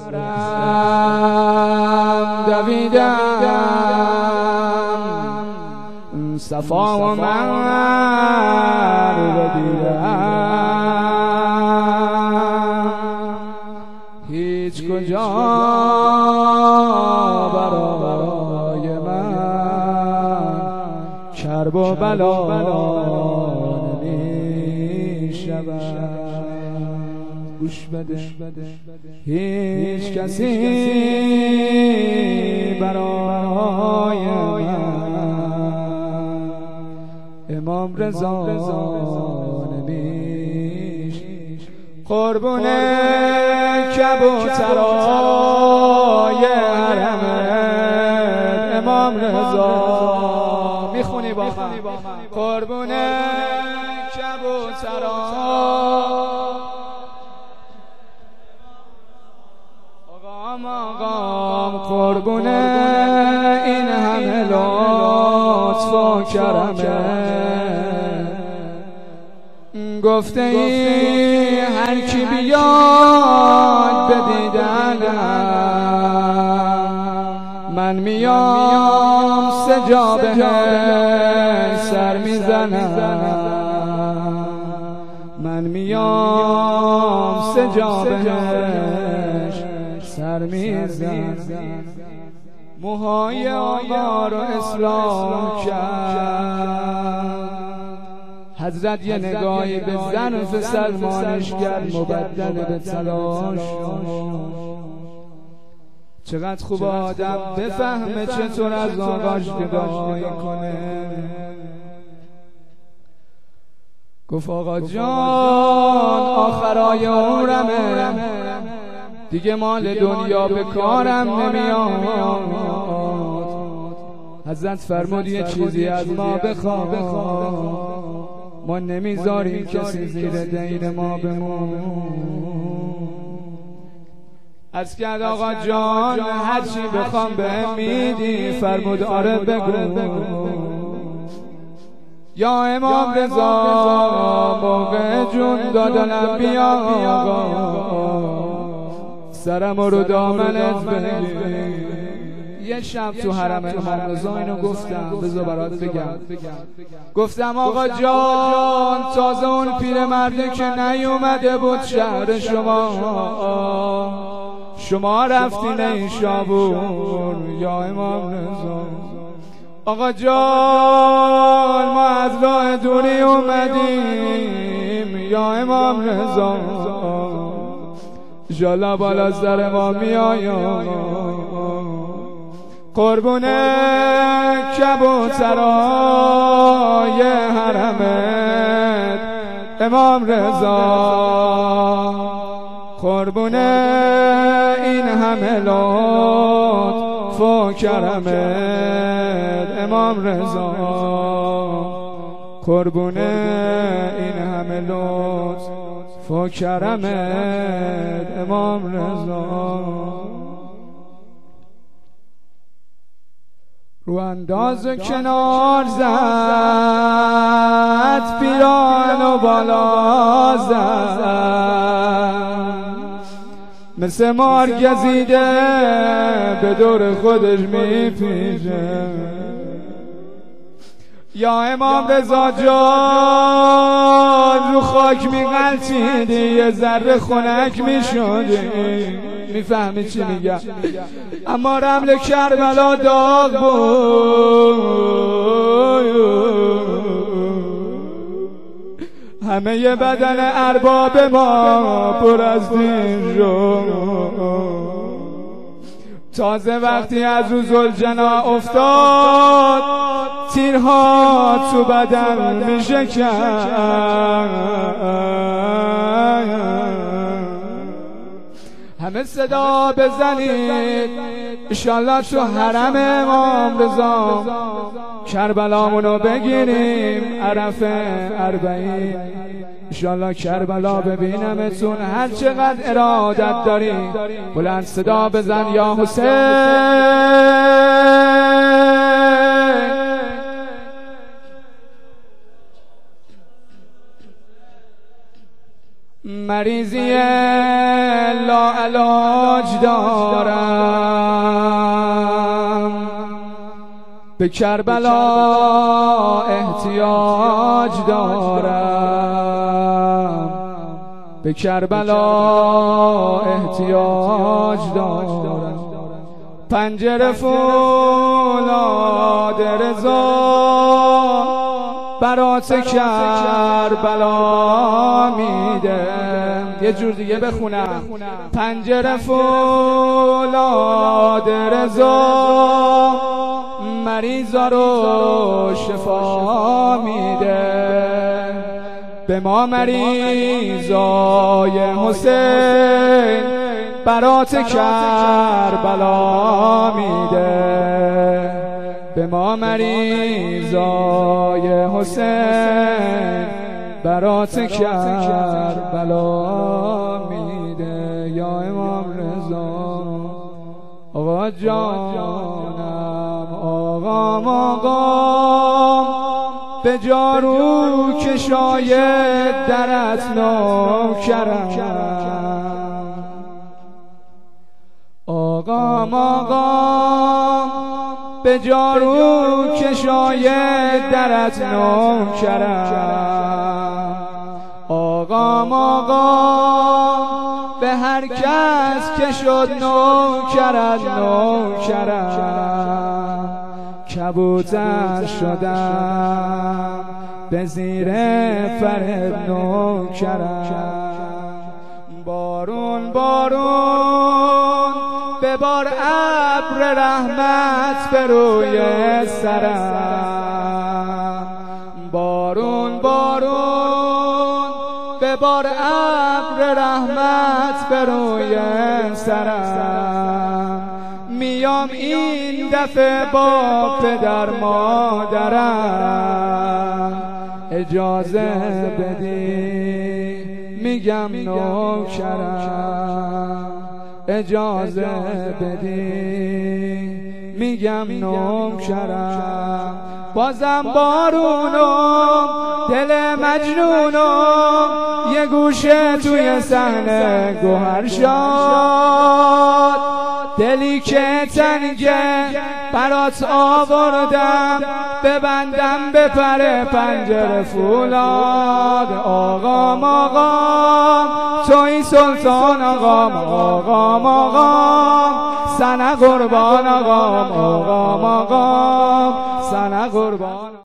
دویدم صفا و مروه دیدم، هیچ کجا برای من کرب و بلا نمی‌شود. گوش بده، هیچ کسی برای من امام رضا نمیش. قربون کبوترای حرمت امام رضا، میخونی با من؟ قربون کبوترای آقام، قربون این همه لطف و کرمه. گفته ای هر کی بیاد به دیدنم، من میام سجا بهش سر میزنم، من میام سجا بهش سر میزنم. موهای آقا رو اصلاح کرد حضرت، یه نگاهی به ظرف سلمانش کرد، مبدل به طلاش. چقدر خوب آدم بفهمه چطور از آقاش گدایی کنه. گفت آقا جان آخرای عمرمه، دیگه مال دنیا به کارم نمیاد. حضرت فرمود یه چیزی از ما بخواه، ما نمیذاریم کسی زیر دین ما بمون. از کرد آقا جان هرچی بخوام بهم میدی؟ فرمود آره بگو. یا امام رضا موقع جون دادنم بیا آقا، سرم رو دامنت بگیر. یه شب تو حرم امام رضا اینو گفتم، بذار برات بگم. گفتم آقا جان تازه اون پیرمرده که نیومده بود شهر شما رفتین نیشابور یا امام رضا. آقا جان ما از راه دوری اومدیم یا امام رضا، انشالله بالا سر ما میای. قربون کبوترای حرمت امام رضا، قربون این همه لطف و کرمت امام رضا، قربون این همه لطف و کرمت امام رضا. رو انداز کنار زد پیران و بالا زد، مثل مار گزیده به دور خودش میپیچه. یا امام رضا جان رو خاک میغلطیدی، یه ذره خنک میشدی. میفهمی چی میگم؟ اما رمل کربلا داغ بود، همه ی بدن ارباب ما پر از دین شد. تازه وقتی از رو ذوالجنا افتاد تیرها تو بدن میشکن. همه صدا بزنید انشالله تو حرم امام رضا کربلامونو بگیریم عرفه 40 انشالله کربلا ببینمتون. هر چقدر ارادت داری بلند صدا بزن یا حسین. مریضی لاعلاج دارم، به کربلا احتیاج دارم، به کربلا احتیاج دارم. پنجره فولاد رضا برات کربلا میده. یه جور دیگه بخونم. پنجره فولاد رضا مریضا رو شفا میده. به ما مریضای حسین برات کربلا میده. به ما مریضای حسین برات کربلا میده. یا امام رضا آقا جانم، آقام آقام، به جارو کشای درت نوکرم. آقام آقام، به جارو کشای درت نوکرم. آقام آقام، به هر کس که شد نوکرت نوکرم. کبوتر شدم به زیر فرت نوکرم. بارون بارون ببار ابر رحمت به روی سرم. بارون بارون ببار ابر رحمت به روی سرم. میام این دفعه با پدر مادرم، اجازه بدی میگم نوکرم. اجازه بدی میگم نوکرم. بازم بارونم دل مجنونم یه گوشه توی صحنه گوهر شد. دلی که تنگه برات آوردم، ببندم به پر پنجره فولاد. آقام آقام توی سلطان، آقام آقام آقام سنه قربان، آقام آقام آقام سنه قربان.